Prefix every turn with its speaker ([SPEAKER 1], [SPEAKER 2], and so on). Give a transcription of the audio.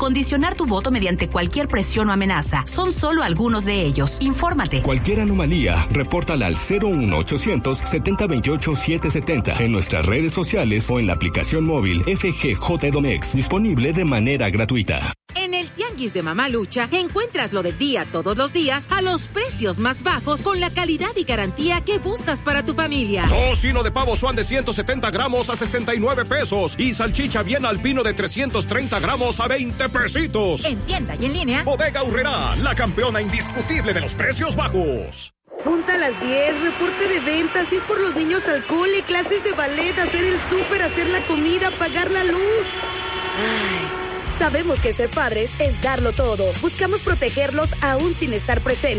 [SPEAKER 1] Condicionar tu voto mediante cualquier presión o amenaza. Son solo algunos de ellos. Infórmate.
[SPEAKER 2] Cualquier anomalía, repórtala al 01800 7028 770 en nuestras redes sociales o en la aplicación móvil FGJ Domex, disponible de manera gratuita.
[SPEAKER 3] En el Tianguis de Mamá Lucha encuentras lo del día todos los días a los precios más bajos con la calidad y garantía que buscas para tu familia.
[SPEAKER 4] Tocino de pavo Swan de 170 gramos a 69 pesos y salchicha bien alpino de 330 gramos a 20 pesitos.
[SPEAKER 3] En tienda y en línea.
[SPEAKER 4] Bodega Aurrerá, la campeona indiscutible de los precios bajos.
[SPEAKER 5] Junta a las 10, reporte de ventas, ir por los niños al cole, clases de ballet, hacer el súper, hacer la comida, pagar la luz. Ay. Sabemos que ser padres es darlo todo. Buscamos protegerlos aún sin estar presentes.